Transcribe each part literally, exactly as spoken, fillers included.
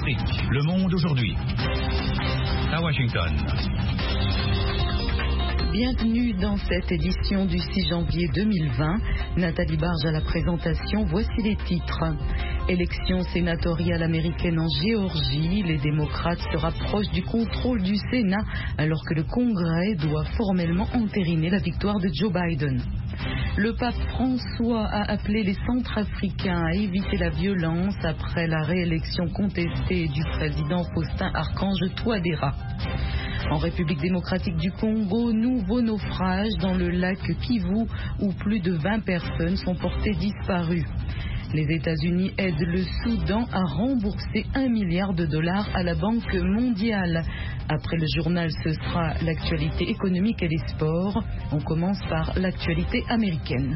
Afrique, le monde aujourd'hui. À Washington. Bienvenue dans cette édition du six janvier deux mille vingt. Nathalie Barge à la présentation, voici les titres. Élection sénatoriale américaine en Géorgie, les démocrates se rapprochent du contrôle du Sénat alors que le Congrès doit formellement entériner la victoire de Joe Biden. Le pape François a appelé les Centrafricains à éviter la violence après la réélection contestée du président Faustin-Archange Touadéra. En République démocratique du Congo, nouveau naufrage dans le lac Kivu où plus de vingt personnes sont portées disparues. Les États-Unis aident le Soudan à rembourser un milliard de dollars à la Banque mondiale. Après le journal, ce sera l'actualité économique et les sports. On commence par l'actualité américaine.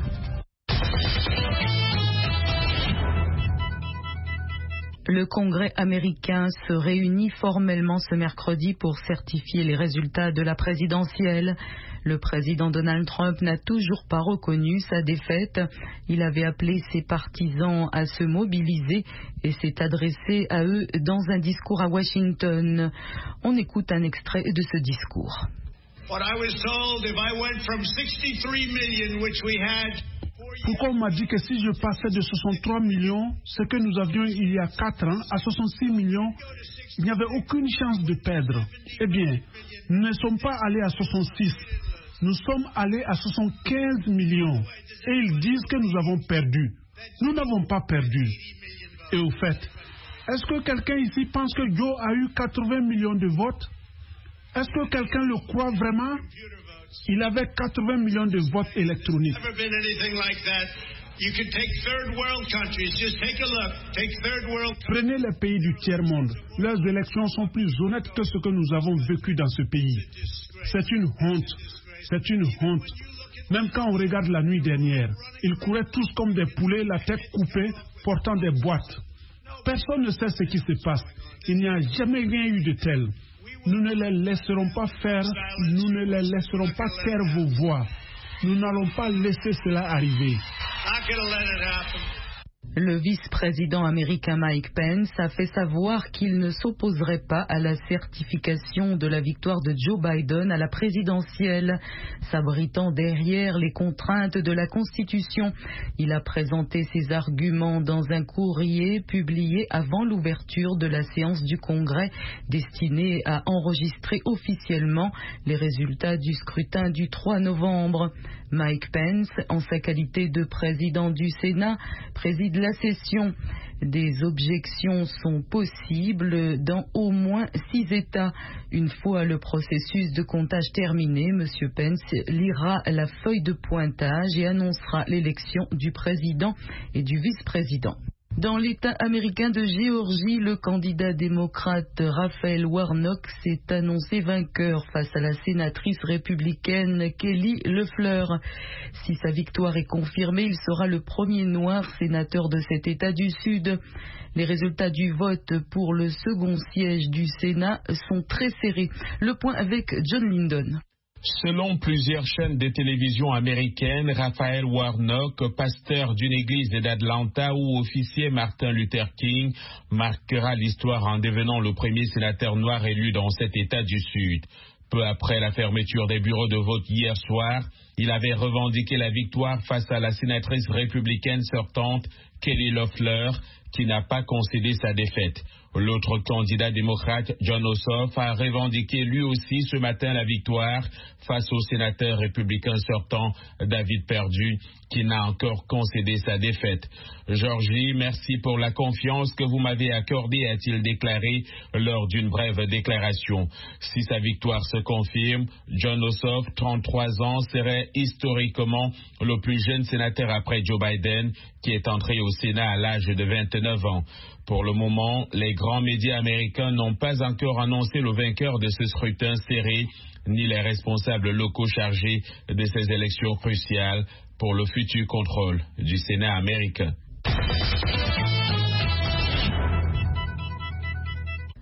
Le Congrès américain se réunit formellement ce mercredi pour certifier les résultats de la présidentielle. Le président Donald Trump n'a toujours pas reconnu sa défaite. Il avait appelé ses partisans à se mobiliser et s'est adressé à eux dans un discours à Washington. On écoute un extrait de ce discours. What I was told, if I went from sixty-three million, which we had, Pourquoi on m'a dit que si je passais de soixante-trois millions, ce que nous avions il y a quatre ans, à soixante-six millions, il n'y avait aucune chance de perdre. Eh bien, nous ne sommes pas allés à soixante-six, nous sommes allés à soixante-quinze millions. Et ils disent que nous avons perdu. Nous n'avons pas perdu. Et au fait, est-ce que quelqu'un ici pense que Joe a eu quatre-vingts millions de votes? Est-ce que quelqu'un le croit vraiment? Il avait quatre-vingts millions de votes électroniques. Prenez les pays du tiers-monde. Leurs élections sont plus honnêtes que ce que nous avons vécu dans ce pays. C'est une honte. C'est une honte. Même quand on regarde la nuit dernière, ils couraient tous comme des poulets, la tête coupée, portant des boîtes. Personne ne sait ce qui se passe. Il n'y a jamais rien eu de tel. Nous ne les laisserons pas faire, nous ne les laisserons pas taire vos voix. Nous n'allons pas laisser cela arriver. Le vice-président américain Mike Pence a fait savoir qu'il ne s'opposerait pas à la certification de la victoire de Joe Biden à la présidentielle, s'abritant derrière les contraintes de la Constitution. Il a présenté ses arguments dans un courrier publié avant l'ouverture de la séance du Congrès, destiné à enregistrer officiellement les résultats du scrutin du trois novembre. Mike Pence, en sa qualité de président du Sénat, préside la session. Des objections sont possibles dans au moins six États. Une fois le processus de comptage terminé, M. Pence lira la feuille de pointage et annoncera l'élection du président et du vice-président. Dans l'État américain de Géorgie, le candidat démocrate Raphaël Warnock s'est annoncé vainqueur face à la sénatrice républicaine Kelly Loeffler. Si sa victoire est confirmée, il sera le premier noir sénateur de cet État du Sud. Les résultats du vote pour le second siège du Sénat sont très serrés. Le point avec John Lindon. Selon plusieurs chaînes de télévision américaines, Raphaël Warnock, pasteur d'une église d'Atlanta où officier Martin Luther King, marquera l'histoire en devenant le premier sénateur noir élu dans cet État du Sud. Peu après la fermeture des bureaux de vote hier soir, il avait revendiqué la victoire face à la sénatrice républicaine sortante Kelly Loeffler, qui n'a pas concédé sa défaite. L'autre candidat démocrate, Jon Ossoff, a revendiqué lui aussi ce matin la victoire face au sénateur républicain sortant David Perdue, qui n'a encore concédé sa défaite. Georgie, merci pour la confiance que vous m'avez accordée, a-t-il déclaré lors d'une brève déclaration. Si sa victoire se confirme, Jon Ossoff, trente-trois ans, serait historiquement le plus jeune sénateur après Joe Biden, qui est entré au Sénat à l'âge de vingt-neuf ans. Pour le moment, les grands médias américains n'ont pas encore annoncé le vainqueur de ce scrutin serré, ni les responsables locaux chargés de ces élections cruciales pour le futur contrôle du Sénat américain.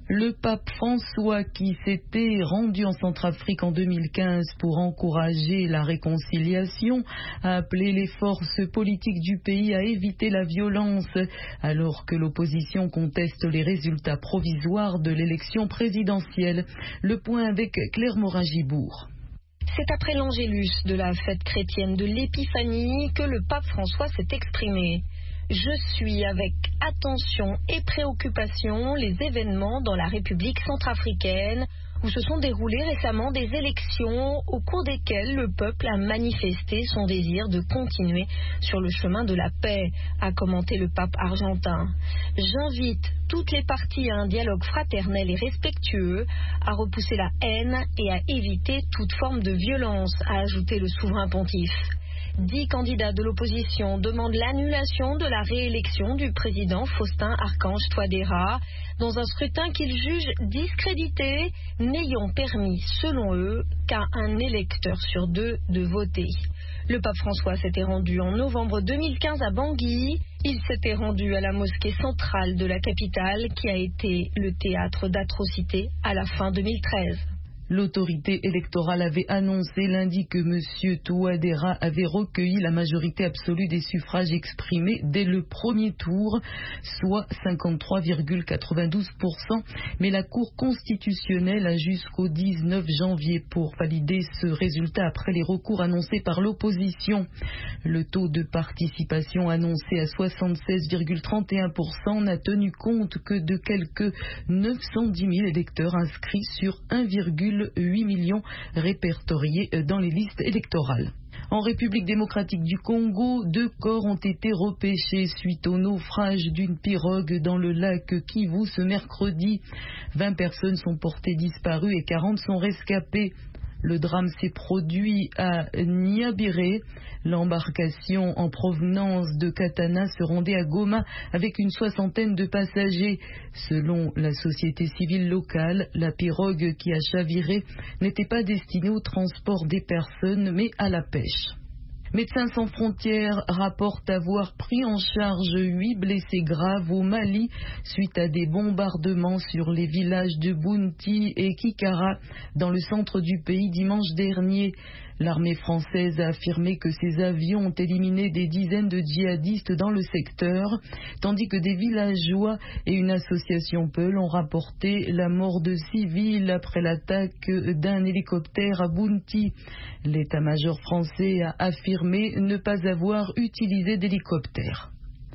Le pape François, qui s'était rendu en Centrafrique en deux mille quinze pour encourager la réconciliation, a appelé les forces politiques du pays à éviter la violence, alors que l'opposition conteste les résultats provisoires de l'élection présidentielle. Le point avec Claire Morin-Gibourg. C'est après l'Angélus de la fête chrétienne de l'Épiphanie que le pape François s'est exprimé. Je suis avec attention et préoccupation les événements dans la République centrafricaine où se sont déroulées récemment des élections au cours desquelles le peuple a manifesté son désir de continuer sur le chemin de la paix, a commenté le pape argentin. J'invite toutes les parties à un dialogue fraternel et respectueux, à repousser la haine et à éviter toute forme de violence, a ajouté le souverain pontife. Dix candidats de l'opposition demandent l'annulation de la réélection du président Faustin Archange Touadéra dans un scrutin qu'ils jugent discrédité, n'ayant permis, selon eux, qu'à un électeur sur deux de voter. Le pape François s'était rendu en novembre deux mille quinze à Bangui. Il s'était rendu à la mosquée centrale de la capitale qui a été le théâtre d'atrocités à la fin deux mille treize. L'autorité électorale avait annoncé lundi que M. Touadéra avait recueilli la majorité absolue des suffrages exprimés dès le premier tour, soit cinquante-trois virgule quatre-vingt-douze pour cent, mais la Cour constitutionnelle a jusqu'au dix-neuf janvier pour valider ce résultat après les recours annoncés par l'opposition. Le taux de participation annoncé à soixante-seize virgule trente et un pour cent n'a tenu compte que de quelques neuf cent dix mille électeurs inscrits sur un virgule huit millions répertoriés dans les listes électorales. En République démocratique du Congo, deux corps ont été repêchés suite au naufrage d'une pirogue dans le lac Kivu ce mercredi. vingt personnes sont portées disparues et quarante sont rescapées. Le drame s'est produit à Niabiré. L'embarcation en provenance de Katana se rendait à Goma avec une soixantaine de passagers. Selon la société civile locale, la pirogue qui a chaviré n'était pas destinée au transport des personnes mais à la pêche. Médecins sans frontières rapportent avoir pris en charge huit blessés graves au Mali suite à des bombardements sur les villages de Bounti et Kikara dans le centre du pays dimanche dernier. L'armée française a affirmé que ses avions ont éliminé des dizaines de djihadistes dans le secteur, tandis que des villageois et une association Peul ont rapporté la mort de civils après l'attaque d'un hélicoptère à Bounti. L'état-major français a affirmé ne pas avoir utilisé d'hélicoptère.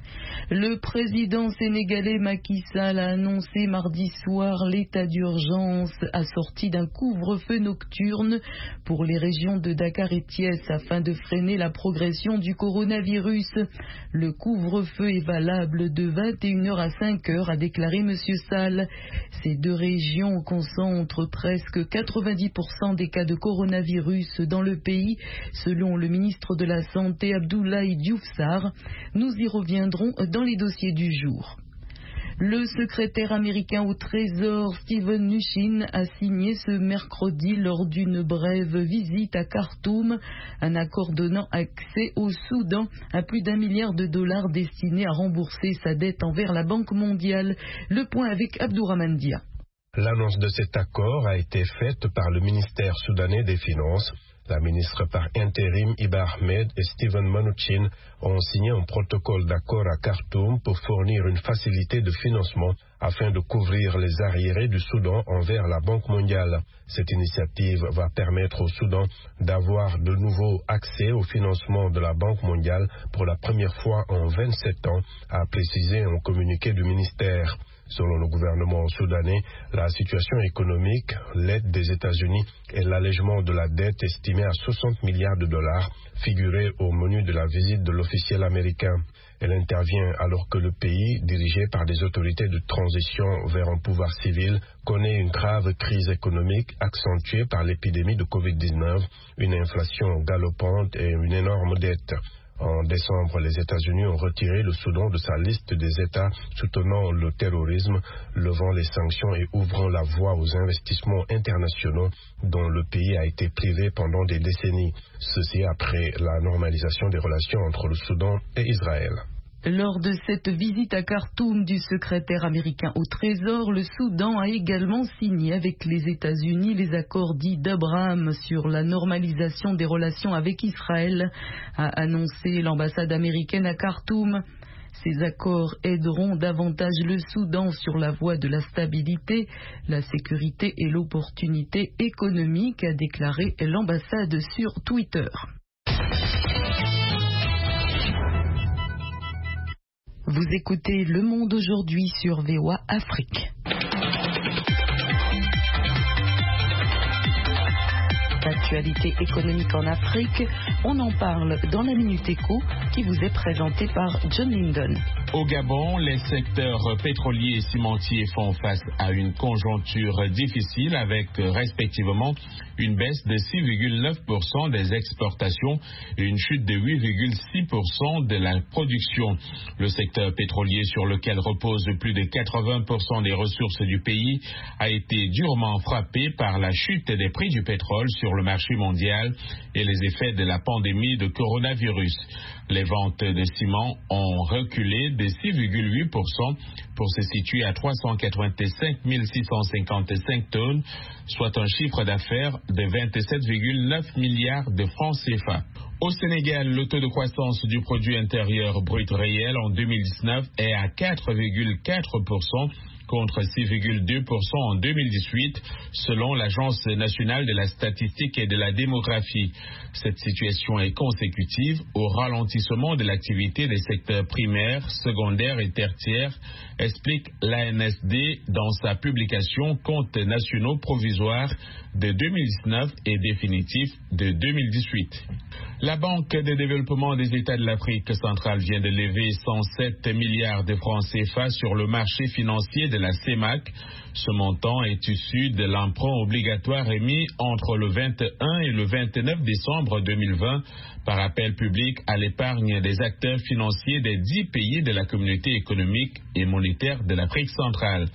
Le président sénégalais Macky Sall a annoncé mardi soir l'état d'urgence assorti d'un couvre-feu nocturne pour les régions de Dakar et Thiès afin de freiner la progression du coronavirus. Le couvre-feu est valable de vingt et une heures à cinq heures, a déclaré M. Sall. Ces deux régions concentrent presque quatre-vingt-dix pour cent des cas de coronavirus dans le pays, selon le ministre de la Santé Abdoulaye Diouf Sarr. Nous y reviendrons dans les dossiers du jour. Le secrétaire américain au Trésor Steven Mnuchin a signé ce mercredi lors d'une brève visite à Khartoum un accord donnant accès au Soudan à plus d'un milliard de dollars destinés à rembourser sa dette envers la Banque mondiale. Le point avec Abdourahmane Dia. L'annonce de cet accord a été faite par le ministère soudanais des Finances. La ministre par intérim Iba Ahmed et Steven Mnuchin ont signé un protocole d'accord à Khartoum pour fournir une facilité de financement afin de couvrir les arriérés du Soudan envers la Banque mondiale. Cette initiative va permettre au Soudan d'avoir de nouveau accès au financement de la Banque mondiale pour la première fois en vingt-sept ans, a précisé un communiqué du ministère. Selon le gouvernement soudanais, la situation économique, l'aide des États-Unis et l'allègement de la dette estimée à soixante milliards de dollars figuraient au menu de la visite de l'officiel américain. Elle intervient alors que le pays, dirigé par des autorités de transition vers un pouvoir civil, connaît une grave crise économique accentuée par l'épidémie de covid dix-neuf, une inflation galopante et une énorme dette. En décembre, les États-Unis ont retiré le Soudan de sa liste des États soutenant le terrorisme, levant les sanctions et ouvrant la voie aux investissements internationaux dont le pays a été privé pendant des décennies. Ceci après la normalisation des relations entre le Soudan et Israël. Lors de cette visite à Khartoum du secrétaire américain au Trésor, le Soudan a également signé avec les États-Unis les accords dits d'Abraham sur la normalisation des relations avec Israël, a annoncé l'ambassade américaine à Khartoum. Ces accords aideront davantage le Soudan sur la voie de la stabilité, la sécurité et l'opportunité économique, a déclaré l'ambassade sur Twitter. Vous écoutez Le Monde aujourd'hui sur V O A Afrique. Actualité économique en Afrique, on en parle dans la Minute Éco qui vous est présentée par John Linden. Au Gabon, les secteurs pétroliers et cimentiers font face à une conjoncture difficile avec respectivement une baisse de six virgule neuf pour cent des exportations et une chute de huit virgule six pour cent de la production. Le secteur pétrolier, sur lequel repose plus de quatre-vingts pour cent des ressources du pays, a été durement frappé par la chute des prix du pétrole sur le marché mondial et les effets de la pandémie de coronavirus. Les ventes de ciment ont reculé de six virgule huit pour cent pour se situer à trois cent quatre-vingt-cinq mille six cent cinquante-cinq tonnes, soit un chiffre d'affaires de vingt-sept virgule neuf milliards de francs C F A. Au Sénégal, le taux de croissance du produit intérieur brut réel en deux mille dix-neuf est à quatre virgule quatre pour cent contre six virgule deux pour cent en deux mille dix-huit, selon l'Agence nationale de la statistique et de la démographie. Cette situation est consécutive au ralentissement de l'activité des secteurs primaires, secondaires et tertiaires, explique l'A N S D dans sa publication Comptes nationaux provisoires de deux mille dix-neuf et définitifs de deux mille dix-huit. La Banque de développement des États de l'Afrique centrale vient de lever cent sept milliards de francs C F A sur le marché financier de la C E M A C. Ce montant est issu de l'emprunt obligatoire émis entre le vingt et un et le vingt-neuf décembre deux mille vingt par appel public à l'épargne des acteurs financiers des dix pays de la communauté économique et monétaire de l'Afrique centrale.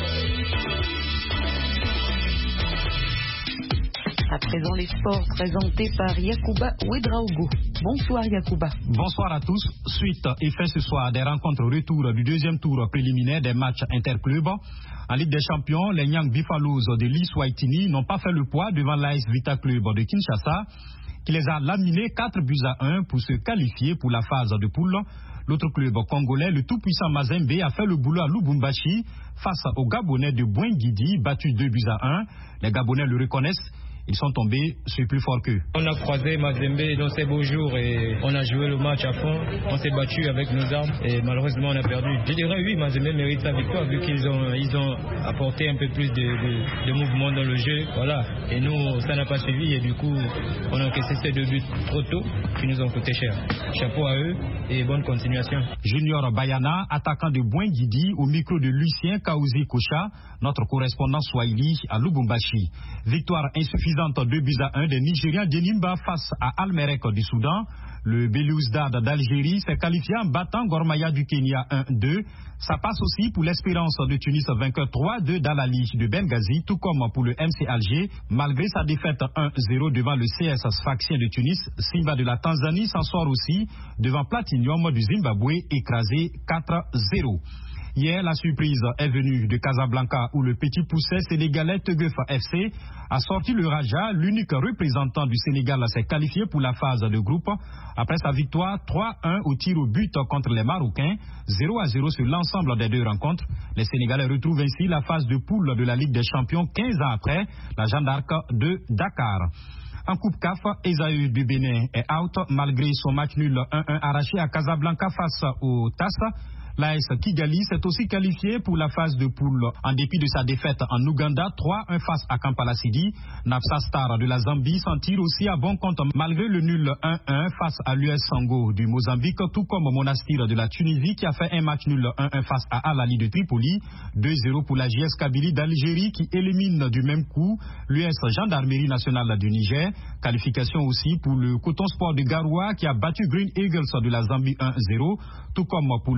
À présent, les sports présentés par Yacouba Ouedraogo. Bonsoir Yacouba. Bonsoir à tous. Suite et fin ce soir des rencontres retour du deuxième tour préliminaire des matchs interclubs. En Ligue des Champions, les Nyang Buffaloes de l'Iswaitini n'ont pas fait le poids devant l'A S Vita Club de Kinshasa, qui les a laminés quatre buts à un pour se qualifier pour la phase de poule. L'autre club congolais, le tout-puissant Mazembe, a fait le boulot à Lubumbashi face aux Gabonais de Boingidi, battus deux buts à un. Les Gabonais le reconnaissent. Ils sont tombés, c'est plus fort qu'eux. On a croisé Mazembe dans ces beaux jours et on a joué le match à fond. On s'est battu avec nos armes et malheureusement on a perdu. Je dirais oui, Mazembe mérite sa victoire vu qu'ils ont, ils ont apporté un peu plus de, de, de mouvement dans le jeu. Voilà. Et nous, ça n'a pas suivi et du coup, on a encaissé ces deux buts trop tôt qui nous ont coûté cher. Chapeau à eux et bonne continuation. Junior Bayana, attaquant de Boingidi, au micro de Lucien Kaouzi Kocha, notre correspondant Swahili à Lubumbashi. Victoire insuffisante. deux buts à un des Nigériens d'Enimba face à Al-Merrek du Soudan. Le Belouizdad d'Algérie s'est qualifié en battant Gormaya du Kenya un deux. Ça passe aussi pour l'Espérance de Tunis vainqueur trois deux d'Al-Ali de Benghazi, tout comme pour le M C Alger. Malgré sa défaite un zéro devant le C S Sfaxien de Tunis, Simba de la Tanzanie s'en sort aussi devant Platinium du Zimbabwe, écrasé quatre zéro. Hier, la surprise est venue de Casablanca où le petit pousset sénégalais Tegeuf F C a sorti le Raja. L'unique représentant du Sénégal s'est qualifié pour la phase de groupe après sa victoire trois un au tir au but contre les Marocains, zéro à zéro sur l'ensemble des deux rencontres. Les Sénégalais retrouvent ainsi la phase de poule de la Ligue des Champions quinze ans après la Jeanne d'Arc de Dakar. En Coupe C A F, Esaü du Bénin est out malgré son match nul un un arraché à Casablanca face au T A S. L'A S Kigali s'est aussi qualifié pour la phase de poule en dépit de sa défaite en Ouganda trois un face à Kampala Sidi. Napsa Star de la Zambie s'en tire aussi à bon compte malgré le nul un un face à l'U S Sango du Mozambique, tout comme Monastir de la Tunisie qui a fait un match nul un un face à Al-Ali de Tripoli. deux zéro pour la J S Kabylie d'Algérie qui élimine du même coup l'U S Gendarmerie nationale du Niger. Qualification aussi pour le Coton Sport de Garoua qui a battu Green Eagles de la Zambie un zéro, tout comme pour le D C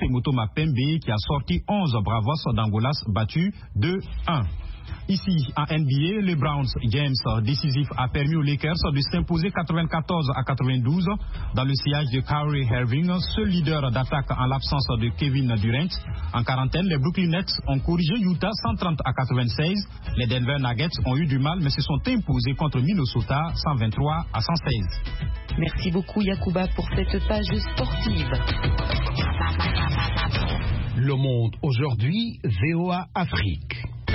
Terremoto Mapembe qui a sorti onze Bravos d'Angolas battus deux un. Ici, en N B A, les Browns, James, décisif, a permis aux Lakers de s'imposer quatre-vingt-quatorze à quatre-vingt-douze dans le sillage de Kyrie Irving, seul leader d'attaque en l'absence de Kevin Durant. En quarantaine, les Brooklyn Nets ont corrigé Utah cent trente à quatre-vingt-seize. Les Denver Nuggets ont eu du mal mais se sont imposés contre Minnesota cent vingt-trois à cent seize. Merci beaucoup Yacouba pour cette page sportive. Le Monde aujourd'hui, V O A Afrique.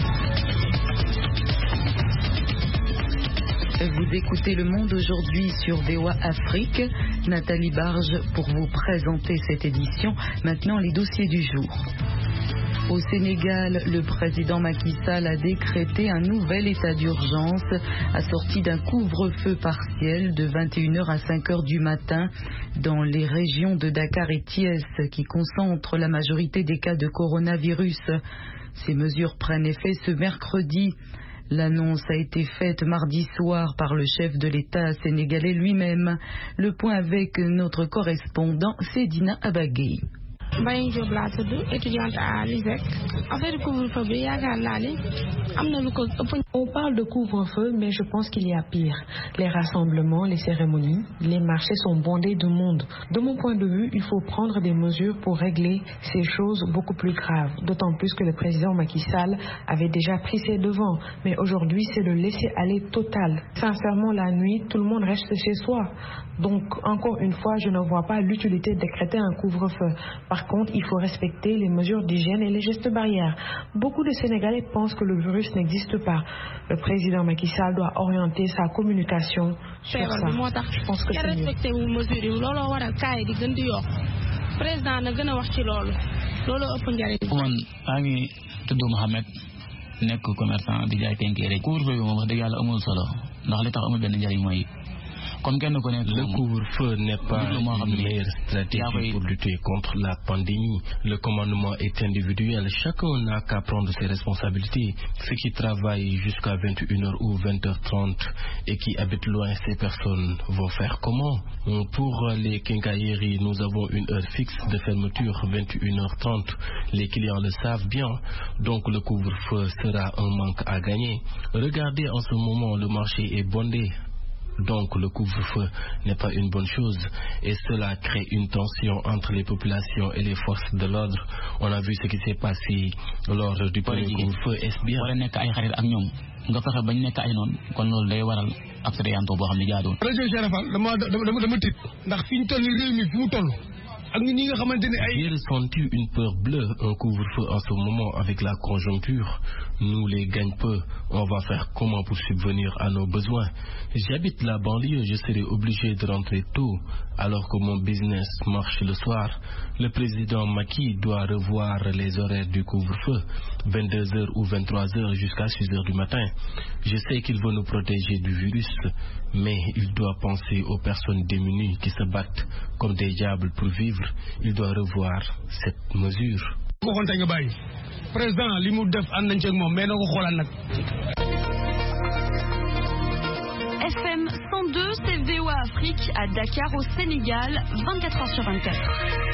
Vous écoutez Le Monde aujourd'hui sur V O A Afrique. Nathalie Barge pour vous présenter cette édition. Maintenant, les dossiers du jour. Au Sénégal, le président Macky Sall a décrété un nouvel état d'urgence assorti d'un couvre-feu partiel de vingt et une heures à cinq heures du matin dans les régions de Dakar et Thiès qui concentrent la majorité des cas de coronavirus. Ces mesures prennent effet ce mercredi. L'annonce a été faite mardi soir par le chef de l'État sénégalais lui-même. Le point avec notre correspondant Sedina Abagui. Mbayang Diop laa tudd, étudiante à l'I S E C. Affaire couvre-feu bi yaakaar naa ne am na lu ko ëpp. On parle de couvre-feu, mais je pense qu'il y a pire. Les rassemblements, les cérémonies, les marchés sont bondés de monde. De mon point de vue, il faut prendre des mesures pour régler ces choses beaucoup plus graves. D'autant plus que le président Macky Sall avait déjà pris ses devants. Mais aujourd'hui, c'est le laisser-aller total. Sincèrement, la nuit, tout le monde reste chez soi. Donc, encore une fois, je ne vois pas l'utilité de décréter un couvre-feu. Par contre, il faut respecter les mesures d'hygiène et les gestes barrières. Beaucoup de Sénégalais pensent que le virus n'existe pas. Le président Macky Sall doit orienter sa communication sur ça. Je pense que c'est mieux. Président na gën a wax ci loolu loolu ëpp njariñ. man maa ngi tudd Mohamed nekk commerçant di jaay tenkeere couvre-feu bi moom wax dëgg yàlla amul solo ndax li tax amul benn njariñ mooy. Le couvre-feu n'est pas une meilleure stratégie pour lutter contre la pandémie. Le commandement est individuel. Chacun n'a qu'à prendre ses responsabilités. Ceux qui travaillent jusqu'à vingt et une heures ou vingt heures trente et qui habitent loin, ces personnes vont faire comment? Pour les quincailleries, nous avons une heure fixe de fermeture, vingt et une heures trente. Les clients le savent bien. Donc le couvre-feu sera un manque à gagner. Regardez, en ce moment, le marché est bondé. Donc le couvre-feu n'est pas une bonne chose et cela crée une tension entre les populations et les forces de l'ordre. On a vu ce qui s'est passé lors du premier couvre-feu. Est-ce bien? J'ai ressenti une peur bleue, un couvre-feu en ce moment avec la conjoncture. Nous les gagnons peu. On va faire comment pour subvenir à nos besoins? J'habite la banlieue, je serai obligé de rentrer tôt alors que mon business marche le soir. Le président Macky doit revoir les horaires du couvre-feu, vingt-deux heures ou vingt-trois heures jusqu'à six heures du matin. Je sais qu'il veut nous protéger du virus, mais il doit penser aux personnes démunies qui se battent comme des diables pour vivre. Il doit revoir cette mesure. F M cent deux, c'est V O A Afrique à Dakar au Sénégal, vingt-quatre heures sur vingt-quatre.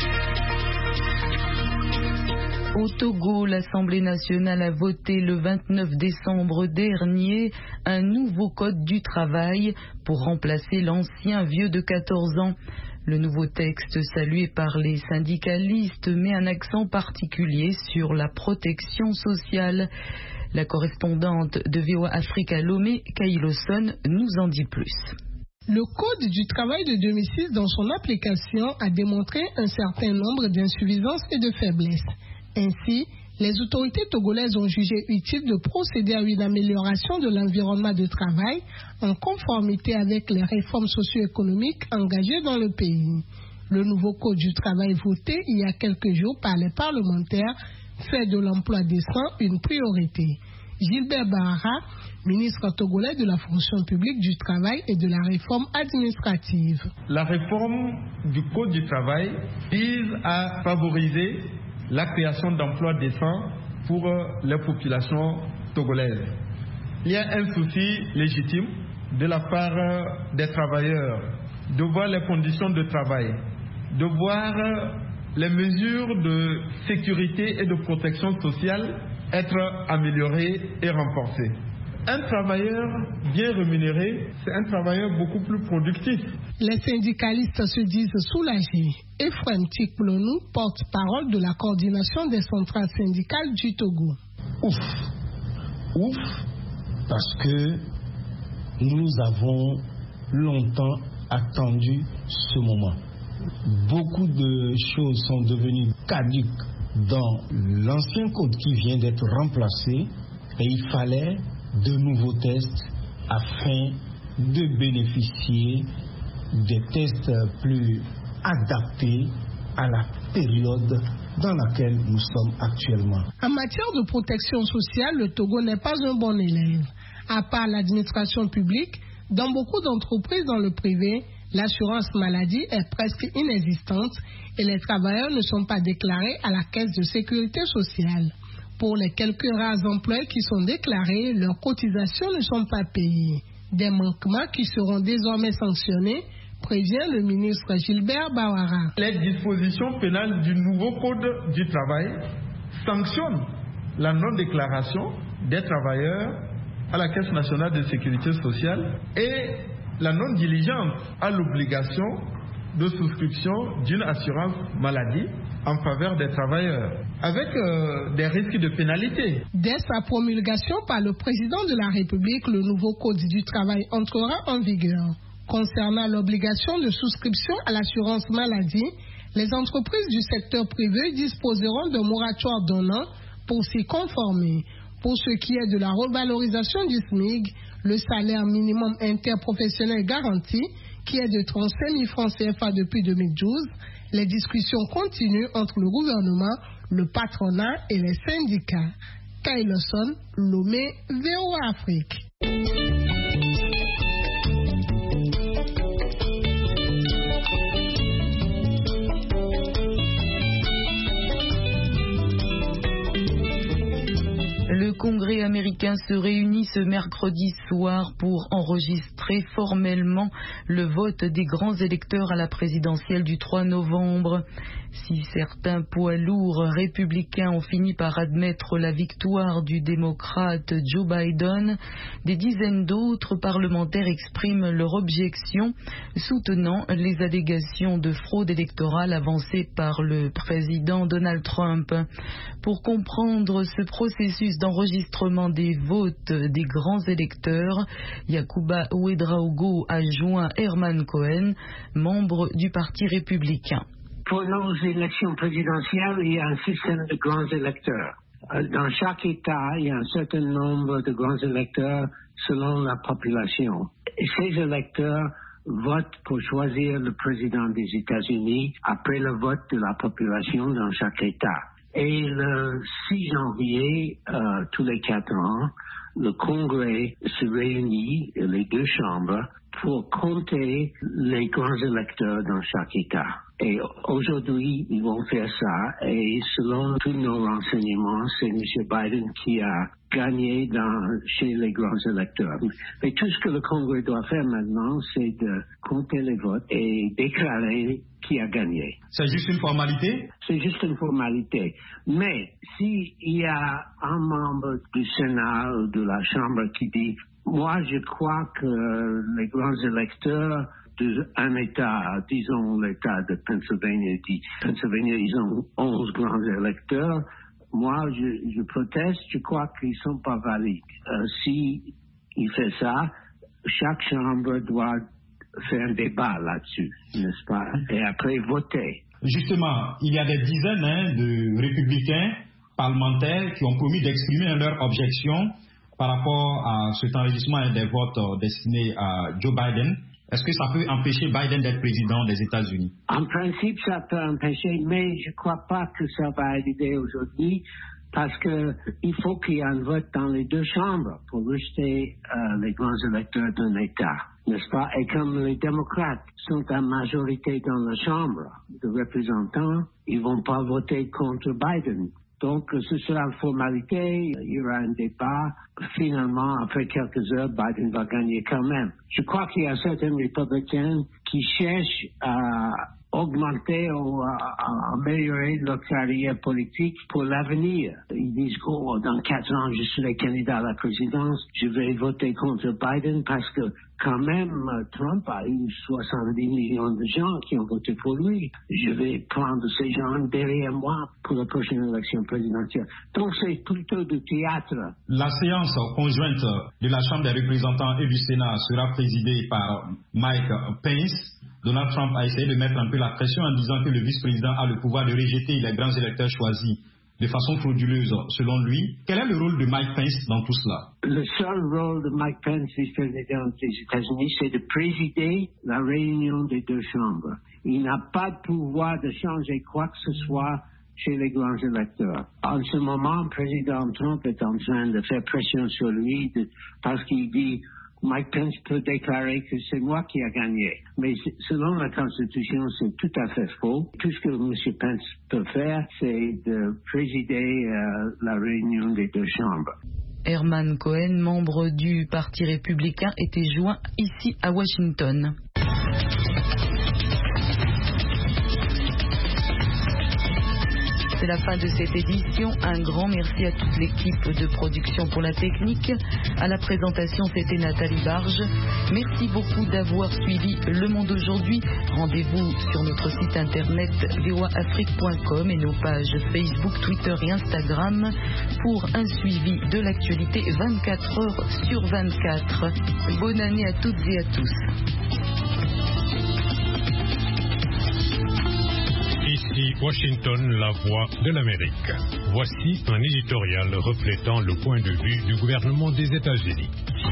Au Togo, l'Assemblée nationale a voté le vingt-neuf décembre dernier un nouveau code du travail pour remplacer l'ancien vieux de quatorze ans. Le nouveau texte, salué par les syndicalistes, met un accent particulier sur la protection sociale. La correspondante de V O A Afrique à Lomé, Kaïloson, nous en dit plus. Le Code du travail de deux mille six, dans son application, a démontré un certain nombre d'insuffisances et de faiblesses. Ainsi, les autorités togolaises ont jugé utile de procéder à une amélioration de l'environnement de travail en conformité avec les réformes socio-économiques engagées dans le pays. Le nouveau Code du travail voté il y a quelques jours par les parlementaires fait de l'emploi décent une priorité. Gilbert Bahara, ministre togolais de la fonction publique du travail et de la réforme administrative. La réforme du Code du travail vise à favoriser la création d'emplois décents pour les populations togolaises. Il y a un souci légitime de la part des travailleurs de voir les conditions de travail, de voir les mesures de sécurité et de protection sociale être améliorées et renforcées. Un travailleur bien rémunéré, c'est un travailleur beaucoup plus productif. Les syndicalistes se disent soulagés. Ephraim Tikplonou, porte-parole de la coordination des centrales syndicales du Togo. Ouf, ouf, parce que nous avons longtemps attendu ce moment. Beaucoup de choses sont devenues caduques dans l'ancien code qui vient d'être remplacé et il fallait de nouveaux tests afin de bénéficier des tests plus adaptés à la période dans laquelle nous sommes actuellement. En matière de protection sociale, le Togo n'est pas un bon élève. À part l'administration publique, dans beaucoup d'entreprises dans le privé, l'assurance maladie est presque inexistante et les travailleurs ne sont pas déclarés à la caisse de sécurité sociale. Pour les quelques rares emplois qui sont déclarés, leurs cotisations ne sont pas payées. Des manquements qui seront désormais sanctionnés, prévient le ministre Gilbert Bawara. Les dispositions pénales du nouveau code du travail sanctionnent la non-déclaration des travailleurs à la Caisse nationale de sécurité sociale et la non-diligence à l'obligation de souscription d'une assurance maladie en faveur des travailleurs, avec euh, des risques de pénalité. Dès sa promulgation par le président de la République, le nouveau Code du travail entrera en vigueur. Concernant l'obligation de souscription à l'assurance maladie, les entreprises du secteur privé disposeront d'un moratoire d'un an pour s'y conformer. Pour ce qui est de la revalorisation du S M I G, le salaire minimum interprofessionnel garanti, qui est de trente-cinq mille francs C F A depuis deux mille douze, les discussions continuent entre le gouvernement, le patronat et les syndicats. Kailoson, Lomé, V O A Afrique. Le Congrès américain se réunit ce mercredi soir pour enregistrer formellement le vote des grands électeurs à la présidentielle du trois novembre. Si certains poids lourds républicains ont fini par admettre la victoire du démocrate Joe Biden, des dizaines d'autres parlementaires expriment leur objection, soutenant les allégations de fraude électorale avancées par le président Donald Trump. Pour comprendre ce processus d'enregistrement des votes des grands électeurs, Yacouba Ouedraogo a joint Herman Cohen, membre du Parti républicain. Pour nos élections présidentielles, il y a un système de grands électeurs. Dans chaque État, il y a un certain nombre de grands électeurs selon la population. Et ces électeurs votent pour choisir le président des États-Unis après le vote de la population dans chaque État. Et le six janvier, euh, tous les quatre ans, le Congrès se réunit, les deux chambres, pour compter les grands électeurs dans chaque État. Et aujourd'hui, ils vont faire ça. Et selon tous nos renseignements, c'est M. Biden qui a gagné dans, chez les grands électeurs. Mais tout ce que le Congrès doit faire maintenant, c'est de compter les votes et déclarer qui a gagné. C'est juste une formalité? C'est juste une formalité. Mais s'il y a un membre du Sénat ou de la Chambre qui dit « Moi, je crois que les grands électeurs d'un État, disons l'État de Pennsylvanie, dit Pennsylvanie, ils ont onze grands électeurs. Moi, je, je proteste, je crois qu'ils ne sont pas valides. Euh, si il fait ça, chaque chambre doit faire un débat là-dessus, n'est-ce pas? Et après voter. Justement, il y a des dizaines hein, de républicains parlementaires qui ont promis d'exprimer leur objection par rapport à cet enregistrement des votes destinés à Joe Biden. Est-ce que ça peut empêcher Biden d'être président des États-Unis? En principe, ça peut empêcher, mais je ne crois pas que ça va arriver aujourd'hui parce qu'il faut qu'il y ait un vote dans les deux chambres pour rejeter euh, les grands électeurs d'un État, n'est-ce pas? Et comme les démocrates sont en majorité dans la Chambre de représentants, ils ne vont pas voter contre Biden. Donc, ce sera une formalité, il y aura un débat. Finalement, après quelques heures, Biden va gagner quand même. Je crois qu'il y a certains républicains qui cherchent à augmenter ou améliorer leur carrière politique pour l'avenir. Ils disent, oh, dans quatre ans, je serai candidat à la présidence, je vais voter contre Biden parce que quand même, Trump a eu soixante-dix millions de gens qui ont voté pour lui. Je vais prendre ces gens derrière moi pour la prochaine élection présidentielle. Donc c'est plutôt du théâtre. La séance conjointe de la Chambre des représentants et du Sénat sera présidée par Mike Pence. Donald Trump a essayé de mettre un peu la pression en disant que le vice-président a le pouvoir de rejeter les grands électeurs choisis de façon frauduleuse, selon lui. Quel est le rôle de Mike Pence dans tout cela? Le seul rôle de Mike Pence, vice-président des États-Unis, c'est de présider la réunion des deux chambres. Il n'a pas de pouvoir de changer quoi que ce soit chez les grands électeurs. En ce moment, le président Trump est en train de faire pression sur lui de, parce qu'il dit Mike Pence peut déclarer que c'est moi qui ai gagné. Mais selon la Constitution, c'est tout à fait faux. Tout ce que M. Pence peut faire, c'est de présider euh, la réunion des deux chambres. Herman Cohen, membre du Parti républicain, était joint ici à Washington. C'est la fin de cette édition. Un grand merci à toute l'équipe de production pour la technique. À la présentation, c'était Nathalie Barge. Merci beaucoup d'avoir suivi Le Monde aujourd'hui. Rendez-vous sur notre site internet v o a afrique point com et nos pages Facebook, Twitter et Instagram pour un suivi de l'actualité vingt-quatre heures sur vingt-quatre. Bonne année à toutes et à tous. Ici Washington, la voix de l'Amérique. Voici un éditorial reflétant le point de vue du gouvernement des États-Unis.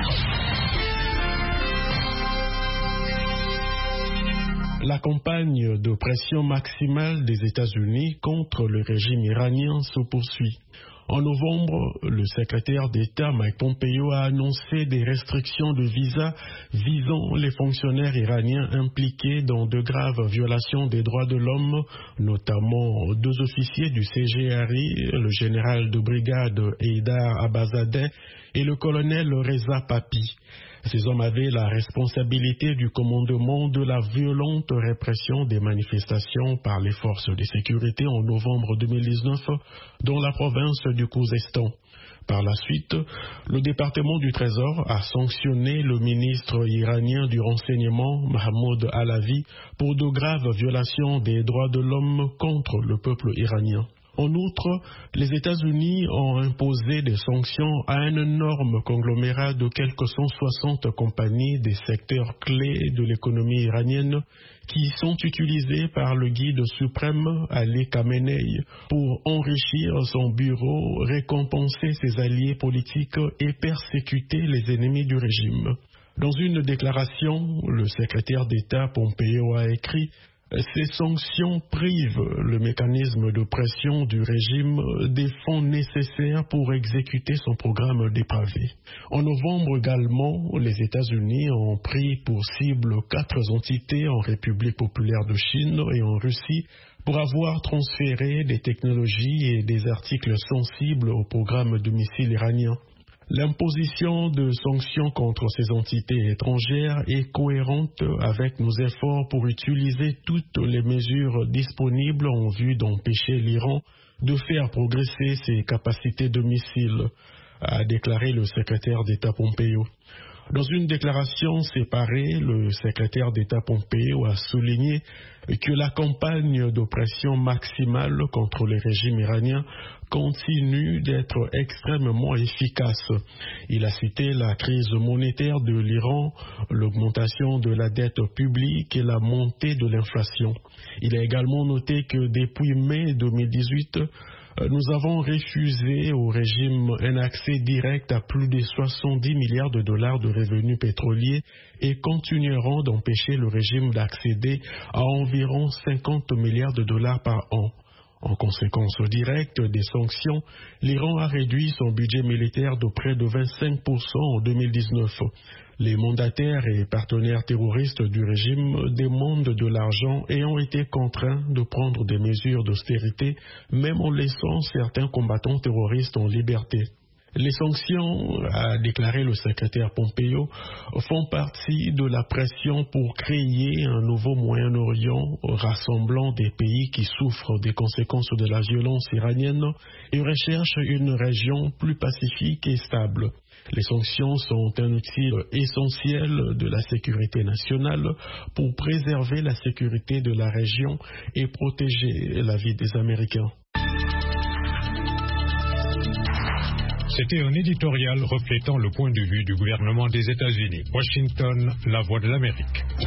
La campagne de pression maximale des États-Unis contre le régime iranien se poursuit. En novembre, le secrétaire d'État Mike Pompeo a annoncé des restrictions de visa visant les fonctionnaires iraniens impliqués dans de graves violations des droits de l'homme, notamment deux officiers du C G R I, le général de brigade Heydar Abbaszadeh et le colonel Reza Papi. Ces hommes avaient la responsabilité du commandement de la violente répression des manifestations par les forces de sécurité en novembre deux mille dix-neuf dans la province du Khouzestan. Par la suite, le département du Trésor a sanctionné le ministre iranien du renseignement, Mahmoud Alavi, pour de graves violations des droits de l'homme contre le peuple iranien. En outre, les États-Unis ont imposé des sanctions à un énorme conglomérat de quelques cent soixante compagnies des secteurs clés de l'économie iranienne qui sont utilisées par le guide suprême Ali Khamenei pour enrichir son bureau, récompenser ses alliés politiques et persécuter les ennemis du régime. Dans une déclaration, le secrétaire d'État Pompeo a écrit: ces sanctions privent le mécanisme de pression du régime des fonds nécessaires pour exécuter son programme dépravé. En novembre également, les États-Unis ont pris pour cible quatre entités en République populaire de Chine et en Russie pour avoir transféré des technologies et des articles sensibles au programme de missiles iranien. L'imposition de sanctions contre ces entités étrangères est cohérente avec nos efforts pour utiliser toutes les mesures disponibles en vue d'empêcher l'Iran de faire progresser ses capacités de missiles, a déclaré le secrétaire d'État Pompeo. Dans une déclaration séparée, le secrétaire d'État Pompeo a souligné que la campagne d'oppression maximale contre le régime iranien continue d'être extrêmement efficace. Il a cité la crise monétaire de l'Iran, l'augmentation de la dette publique et la montée de l'inflation. Il a également noté que depuis mai deux mille dix-huit, nous avons refusé au régime un accès direct à plus de soixante-dix milliards de dollars de revenus pétroliers et continuerons d'empêcher le régime d'accéder à environ cinquante milliards de dollars par an. En conséquence directe des sanctions, l'Iran a réduit son budget militaire de près de vingt-cinq pour cent en deux mille dix-neuf. Les mandataires et partenaires terroristes du régime demandent de l'argent et ont été contraints de prendre des mesures d'austérité, même en laissant certains combattants terroristes en liberté. Les sanctions, a déclaré le secrétaire Pompeo, font partie de la pression pour créer un nouveau Moyen-Orient rassemblant des pays qui souffrent des conséquences de la violence iranienne et recherchent une région plus pacifique et stable. Les sanctions sont un outil essentiel de la sécurité nationale pour préserver la sécurité de la région et protéger la vie des Américains. C'était un éditorial reflétant le point de vue du gouvernement des États-Unis. Washington, la voix de l'Amérique.